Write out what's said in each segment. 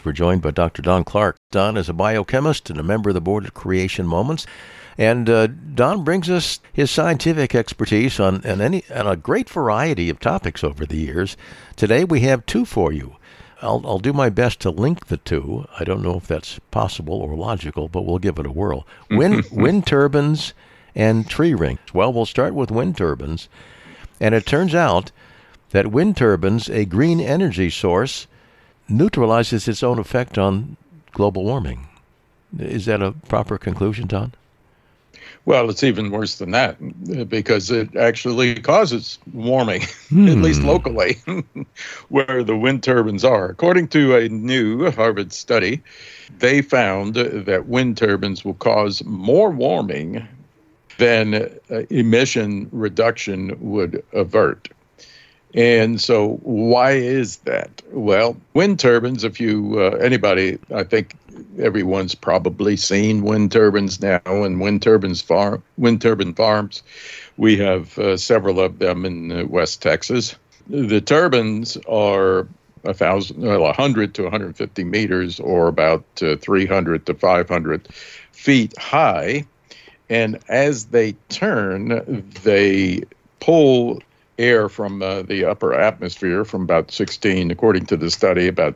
We're joined by Dr. Don Clark. Don is a biochemist and a member of the board of Creation Moments. And Don brings us his scientific expertise on a great variety of topics over the years. Today we have two for you. I'll do my best to link the two. I don't know if that's possible or logical, but we'll give it a whirl. Wind turbines and tree rings. Well, we'll start with wind turbines. And it turns out that wind turbines, a green energy source, neutralizes its own effect on global warming. Is that a proper conclusion, Don? Well, it's even worse than that because it actually causes warming, at least locally, where the wind turbines are. According to a new Harvard study, they found that wind turbines will cause more warming than emission reduction would avert. And so why is that? Well, wind turbines, if you, anybody, I think everyone's probably seen wind turbines now and wind turbine farms. We have several of them in West Texas. The turbines are 100 to 150 meters or about 300 to 500 feet high. And as they turn, they pull air from the upper atmosphere from about according to the study, about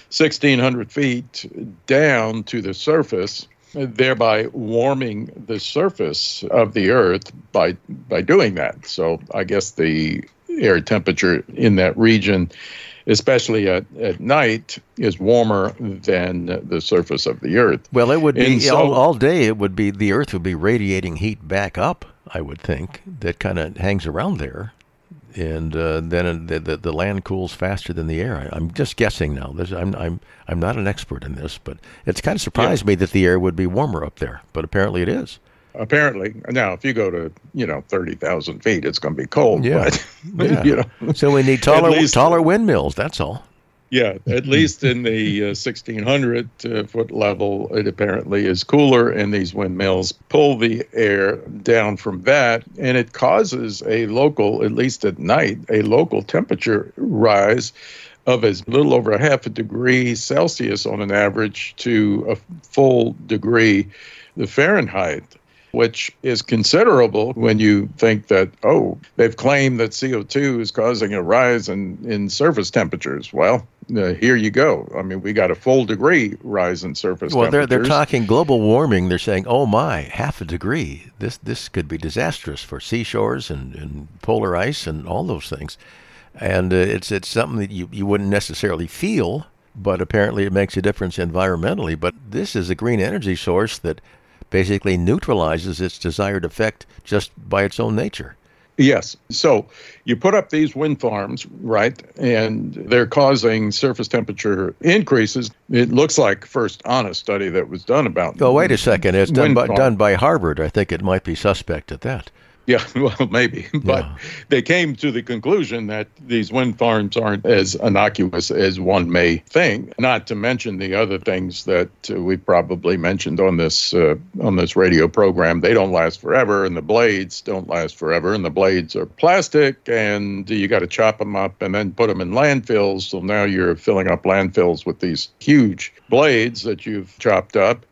1,600 feet down to the surface, thereby warming the surface of the Earth by doing that. So I guess the air temperature in that region, especially at night, is warmer than the surface of the Earth. Well, it would be all day. The Earth would be radiating heat back up, I would think, that kind of hangs around there. And then the land cools faster than the air. I'm just guessing now. I'm not an expert in this, but it's kind of surprised me that the air would be warmer up there. But apparently it is. Apparently. Now, if you go to 30,000 feet, it's going to be cold. Yeah. But, yeah. So we need taller windmills. That's all. Yeah, at least in the 1,600 foot level, it apparently is cooler, and these windmills pull the air down from that, and it causes a local, at least at night, a local temperature rise of as little over a half a degree Celsius on an average to a full degree the Fahrenheit, which is considerable when you think that, they've claimed that CO2 is causing a rise in surface temperatures. Well, here you go. I mean, we got a full degree rise in surface temperatures. Well, they're talking global warming. They're saying, oh my, half a degree. This could be disastrous for seashores and polar ice and all those things. And it's something that you wouldn't necessarily feel, but apparently it makes a difference environmentally. But this is a green energy source that basically neutralizes its desired effect just by its own nature. Yes. So you put up these wind farms, right, and they're causing surface temperature increases. It looks like, first on a study that was done about. Oh, wait a second. It's done by Harvard. I think it might be suspect at that. Yeah, well, maybe. But they came to the conclusion that these wind farms aren't as innocuous as one may think, not to mention the other things that we probably mentioned on this radio program. They don't last forever, and the blades don't last forever, and the blades are plastic, and you got to chop them up and then put them in landfills. So now you're filling up landfills with these huge blades that you've chopped up.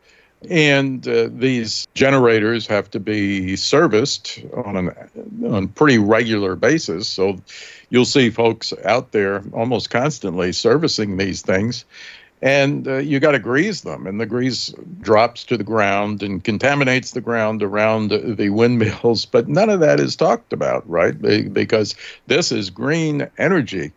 And these generators have to be serviced on a pretty regular basis. So you'll see folks out there almost constantly servicing these things. And you got to grease them. And the grease drops to the ground and contaminates the ground around the windmills. But none of that is talked about, right? Because this is green energy.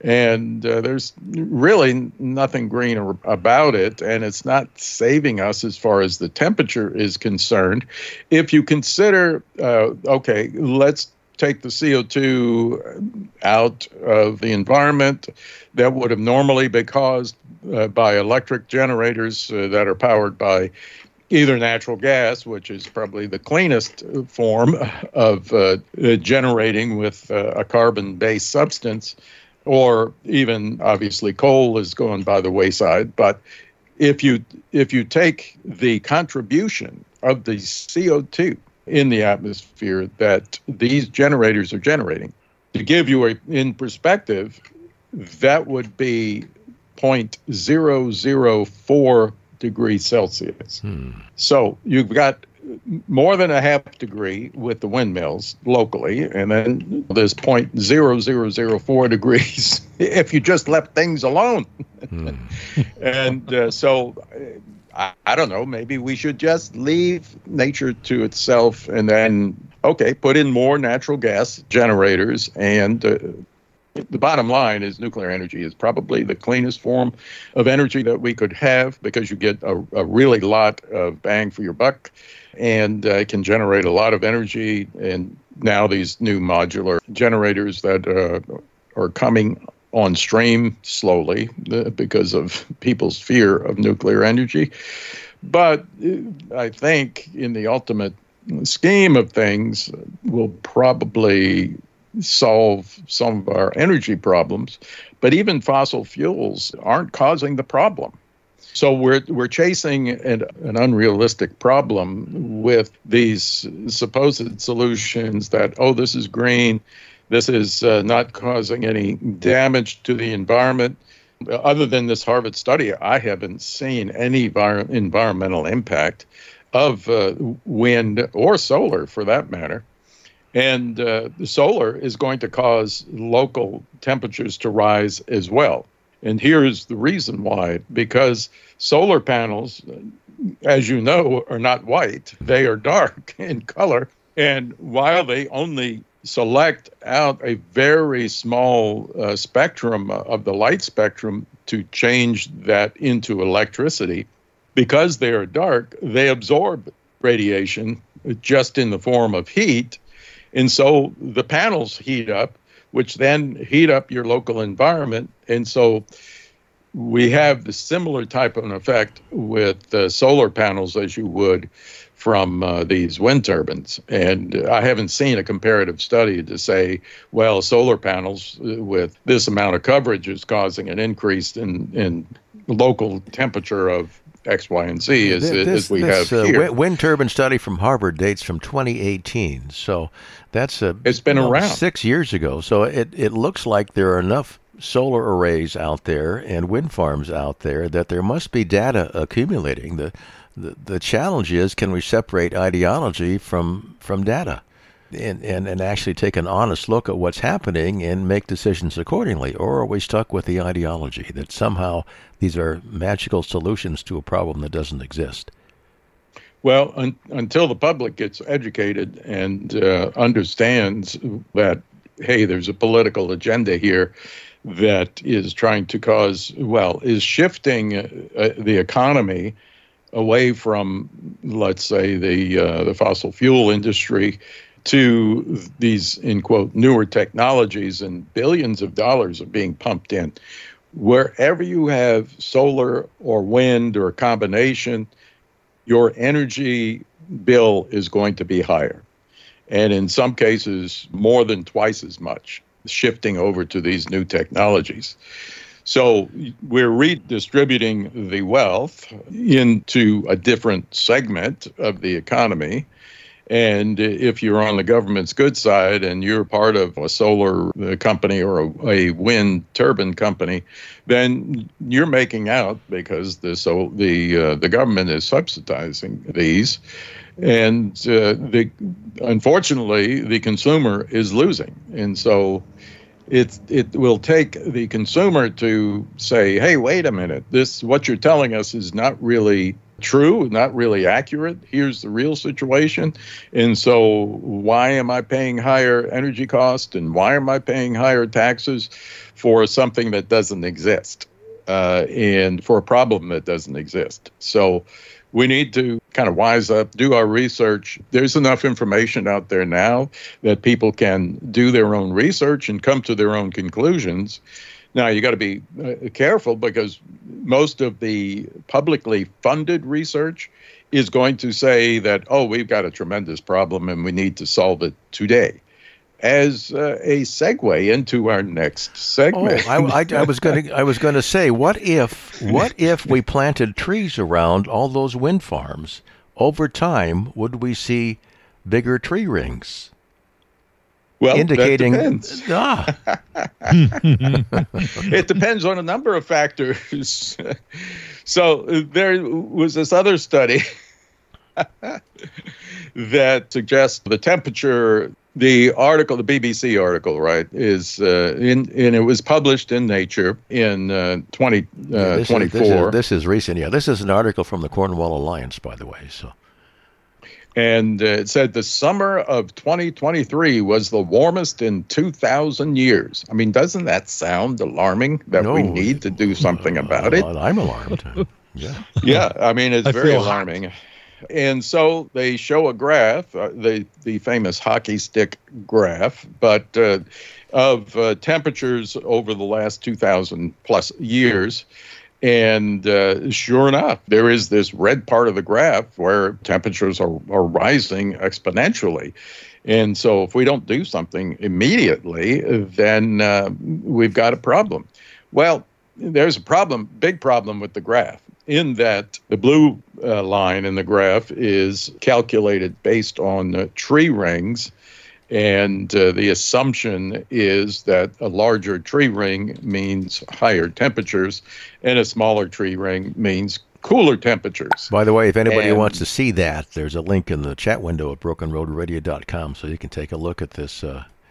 And there's really nothing green about it, and it's not saving us as far as the temperature is concerned. If you consider, let's take the CO2 out of the environment that would have normally been caused by electric generators that are powered by either natural gas, which is probably the cleanest form of generating with a carbon-based substance, or even obviously coal is going by the wayside. But if you take the contribution of the CO2 in the atmosphere that these generators are generating, to give you in perspective, that would be 0.004 degrees Celsius. So you've got more than a half degree with the windmills locally, and then there's 0.0004 degrees if you just left things alone. And so I don't know, maybe we should just leave nature to itself and then, okay, put in more natural gas generators. And the bottom line is nuclear energy is probably the cleanest form of energy that we could have, because you get a really lot of bang for your buck, and can generate a lot of energy. And now these new modular generators that are coming on stream slowly because of people's fear of nuclear energy. But I think in the ultimate scheme of things, will probably solve some of our energy problems. But even fossil fuels aren't causing the problem. So we're chasing an unrealistic problem with these supposed solutions that, oh, this is green, this is not causing any damage to the environment. Other than this Harvard study, I haven't seen any environmental impact of wind or solar, for that matter. And the solar is going to cause local temperatures to rise as well. And here's the reason why: because solar panels, as you know, are not white. They are dark in color. And while they only select out a very small spectrum of the light spectrum to change that into electricity, because they are dark, they absorb radiation just in the form of heat. And so the panels heat up, which then heat up your local environment. And so we have the similar type of an effect with solar panels as you would from these wind turbines. And I haven't seen a comparative study to say, well, solar panels with this amount of coverage is causing an increase in local temperature of X, Y, and Z as we have here. Wind turbine study from Harvard dates from 2018. So that's it's been around 6 years ago. So it looks like there are enough solar arrays out there and wind farms out there that there must be data accumulating. The challenge is, can we separate ideology from data and actually take an honest look at what's happening and make decisions accordingly? Or are we stuck with the ideology that somehow these are magical solutions to a problem that doesn't exist? Well, until the public gets educated and understands that, hey, there's a political agenda here that is trying to is shifting the economy away from, let's say, the fossil fuel industry to these, in quote, newer technologies, and billions of dollars are being pumped in. Wherever you have solar or wind or a combination, your energy bill is going to be higher. And in some cases, more than twice as much, shifting over to these new technologies. So we're redistributing the wealth into a different segment of the economy. And if you're on the government's good side and you're part of a solar company or a wind turbine company, then you're making out because the government is subsidizing these. And unfortunately, the consumer is losing. And so it will take the consumer to say, hey, wait a minute, what you're telling us is not really true, not really accurate. Here's the real situation. And so why am I paying higher energy costs, and why am I paying higher taxes for something that doesn't exist, and for a problem that doesn't exist? So we need to kind of wise up, do our research. There's enough information out there now that people can do their own research and come to their own conclusions. Now, you got to be careful, because most of the publicly funded research is going to say that, oh, we've got a tremendous problem and we need to solve it today. As a segue into our next segment. I was going to say, what if we planted trees around all those wind farms? Over time, would we see bigger tree rings? Well, indicating that depends. It depends on a number of factors. So there was this other study that suggests the temperature. The article, the BBC article, right, is and it was published in Nature in 2024. This is recent. Yeah, this is an article from the Cornwall Alliance, by the way. So. And it said the summer of 2023 was the warmest in 2,000 years. I mean, doesn't that sound alarming that we need to do something about it? I'm alarmed. Yeah. Yeah, I mean, it's very alarming. And so they show a graph, the famous hockey stick graph, but of temperatures over the last 2,000 plus years. And sure enough, there is this red part of the graph where temperatures are rising exponentially. And so if we don't do something immediately, then we've got a problem. Well, there's a big problem with the graph, in that the blue line in the graph is calculated based on tree rings. And the assumption is that a larger tree ring means higher temperatures, and a smaller tree ring means cooler temperatures. By the way, if anybody wants to see that, there's a link in the chat window at brokenroadradio.com, so you can take a look at this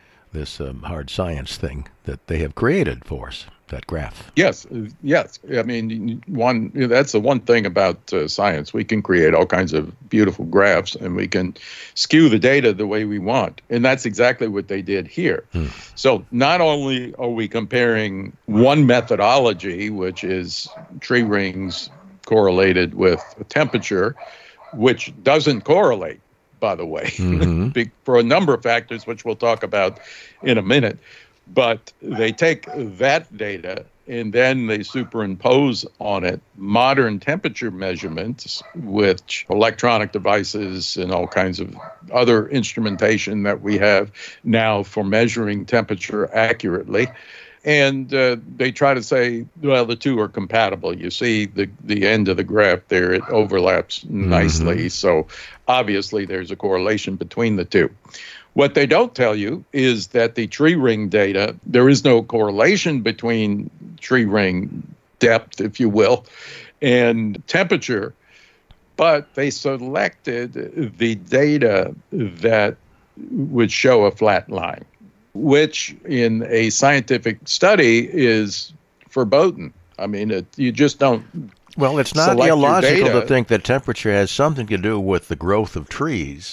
hard science thing that they have created for us, that graph. Yes. I mean, that's the one thing about science. We can create all kinds of beautiful graphs, and we can skew the data the way we want. And that's exactly what they did here. So not only are we comparing one methodology, which is tree rings correlated with temperature, which doesn't correlate, by the way, for a number of factors, which we'll talk about in a minute. But they take that data and then they superimpose on it modern temperature measurements, which electronic devices and all kinds of other instrumentation that we have now for measuring temperature accurately. And they try to say, well, the two are compatible. You see the end of the graph there, it overlaps nicely. So obviously there's a correlation between the two. What they don't tell you is that the tree ring data, there is no correlation between tree ring depth, if you will, and temperature, but they selected the data that would show a flat line, which in a scientific study is verboten. I mean, you just don't. Well, it's not illogical to think that temperature has something to do with the growth of trees.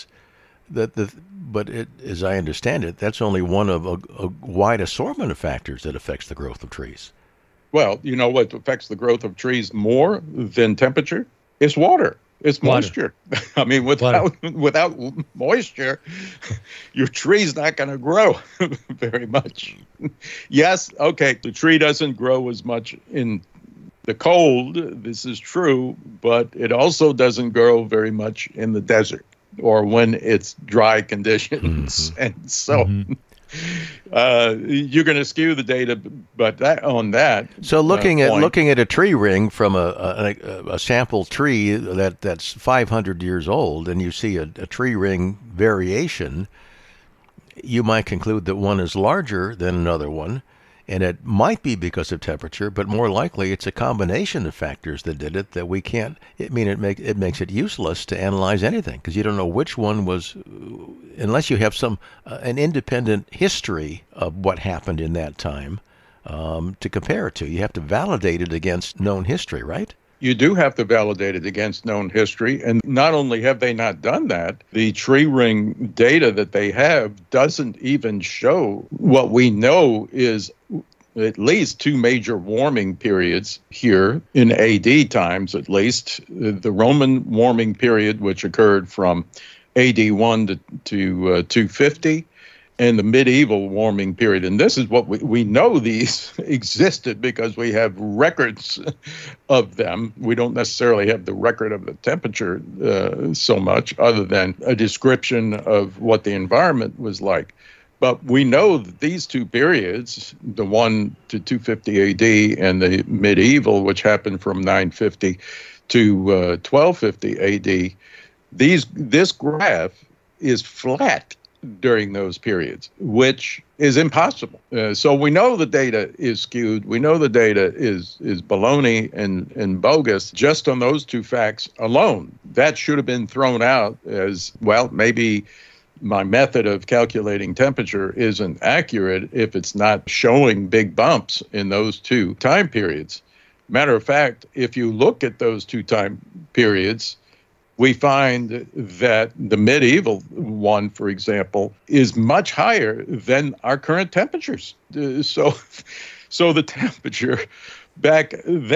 But as I understand it, that's only one of a wide assortment of factors that affects the growth of trees. Well, you know what affects the growth of trees more than temperature? It's water. It's moisture. I mean, without moisture, your tree's not going to grow very much. Yes, okay, the tree doesn't grow as much in the cold. This is true, but it also doesn't grow very much in the desert or when it's dry conditions. And so you're going to skew the data, but on that. So looking at a tree ring from a sample tree that's 500 years old, and you see a tree ring variation, you might conclude that one is larger than another one. And it might be because of temperature, but more likely it's a combination of factors that did it that we can't. It makes it useless to analyze anything because you don't know which one was, unless you have an independent history of what happened in that time to compare it to. You have to validate it against known history, right? You do have to validate it against known history. And not only have they not done that, the tree ring data that they have doesn't even show what we know is at least two major warming periods here in AD times, at least. The Roman warming period, which occurred from AD 1 to 250, and the medieval warming period. And this is what we know these existed because we have records of them. We don't necessarily have the record of the temperature so much other than a description of what the environment was like. But we know that these two periods, the 1 to 250 AD and the medieval, which happened from 950 to 1250 AD, this graph is flat during those periods, which is impossible. So we know the data is skewed. We know the data is baloney and bogus just on those two facts alone. That should have been thrown out as, well, maybe my method of calculating temperature isn't accurate if it's not showing big bumps in those two time periods. Matter of fact, if you look at those two time periods, we find that the medieval one, for example, is much higher than our current temperatures. So the temperature back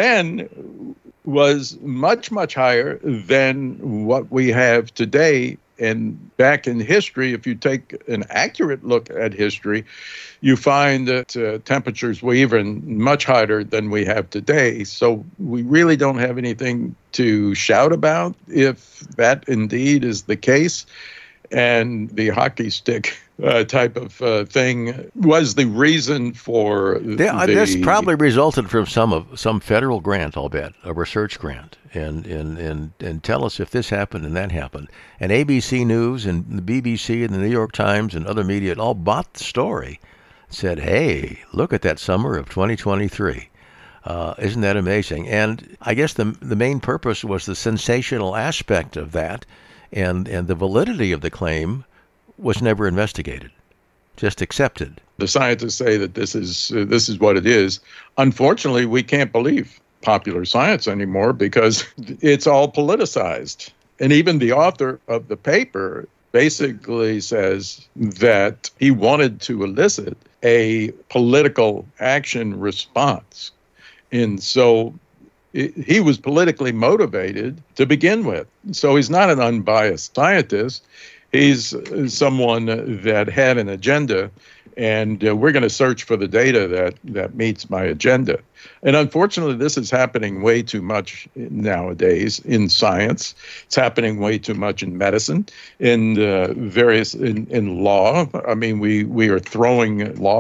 then was much, much higher than what we have today. And back in history, if you take an accurate look at history, you find that temperatures were even much higher than we have today. So we really don't have anything to shout about if that indeed is the case. And the hockey stick type of thing was the reason for this probably resulted from some federal grant, I'll bet, a research grant, and tell us if this happened and that happened. And ABC News and the BBC and the New York Times and other media all bought the story, said, hey, look at that summer of 2023. Isn't that amazing? And I guess the main purpose was the sensational aspect of that, and the validity of the claim was never investigated, just accepted. The scientists say that this is what it is. Unfortunately, we can't believe popular science anymore because it's all politicized. And even the author of the paper basically says that he wanted to elicit a political action response. And so he was politically motivated to begin with. So he's not an unbiased scientist. He's someone that had an agenda, and we're going to search for the data that meets my agenda. And unfortunately, this is happening way too much nowadays in science. It's happening way too much in medicine, in law. I mean, we are throwing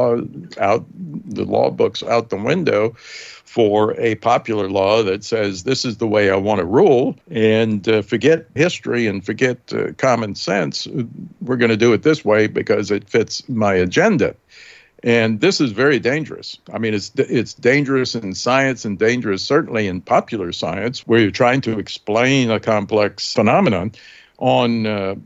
the law books out the window for a popular law that says this is the way I want to rule, and forget history and forget common sense. We're going to do it this way because it fits my agenda. And this is very dangerous. I mean, it's dangerous in science and dangerous certainly in popular science, where you're trying to explain a complex phenomenon and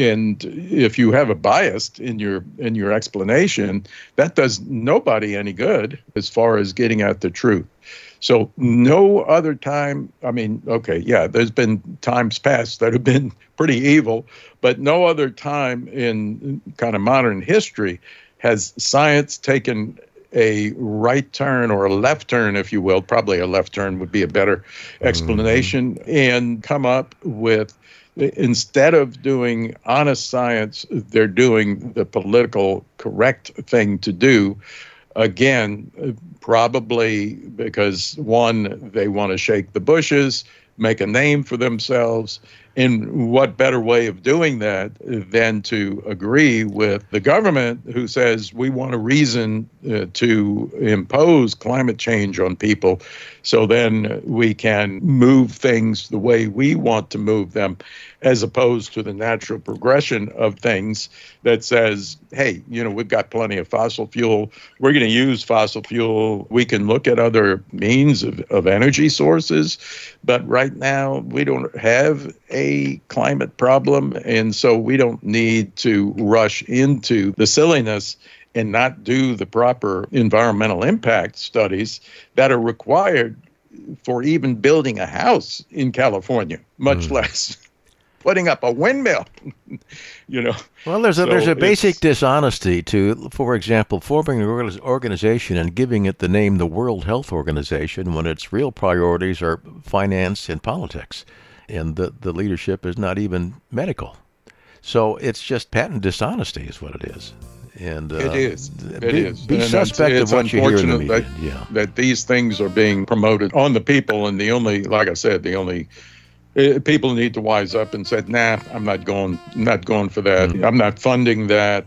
if you have a bias in your explanation, that does nobody any good as far as getting at the truth. So no other time, I mean, okay, yeah, there's been times past that have been pretty evil, but no other time in kind of modern history has science taken a right turn or a left turn, if you will, probably a left turn would be a better explanation, and come up with, instead of doing honest science, they're doing the political correct thing to do. Again, probably because, one, they want to shake the bushes, make a name for themselves. And what better way of doing that than to agree with the government, who says we want a reason to impose climate change on people, so then we can move things the way we want to move them, as opposed to the natural progression of things that says, hey, we've got plenty of fossil fuel. We're going to use fossil fuel. We can look at other means of energy sources. But right now, we don't have a climate problem. And so we don't need to rush into the silliness and not do the proper environmental impact studies that are required for even building a house in California, much less putting up a windmill. Well, there's a basic dishonesty to, for example, forming an organization and giving it the name the World Health Organization when its real priorities are finance and politics, and the leadership is not even medical. So it's just patent dishonesty is what it is. And it is. Be suspect of what you hear in the media. That these things are being promoted on the people, and like I said, people need to wise up and say, nah, I'm not going for that. I'm not funding that.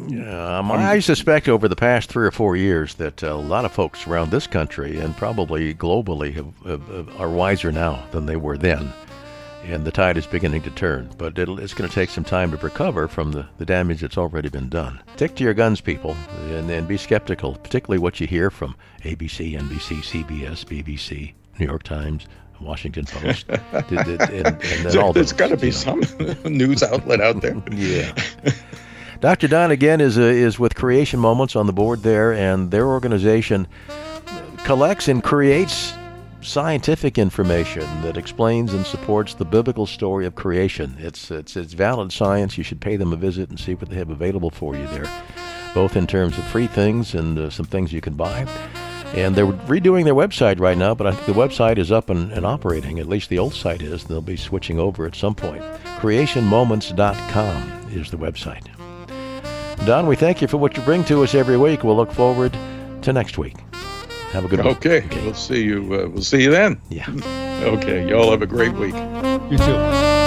I suspect over the past 3 or 4 years that a lot of folks around this country and probably globally are wiser now than they were then. and the tide is beginning to turn. But it's going to take some time to recover from the damage that's already been done. Stick to your guns, people, and be skeptical, particularly what you hear from ABC, NBC, CBS, BBC, New York Times, Washington Post. and all there's got to be some news outlet out there. Yeah. Dr. Don, again, is with Creation Moments on the board there, and their organization collects and creates scientific information that explains and supports the biblical story of creation. It's valid science. You should pay them a visit and see what they have available for you there, both in terms of free things and some things you can buy. And they're redoing their website right now, but I think the website is up and operating. At least the old site is. They'll be switching over at some point. CreationMoments.com is the website. Don, we thank you for what you bring to us every week. We'll look forward to next week. Have a good week. Okay. We'll see you. We'll see you then. Yeah. Okay. Y'all have a great week. You too.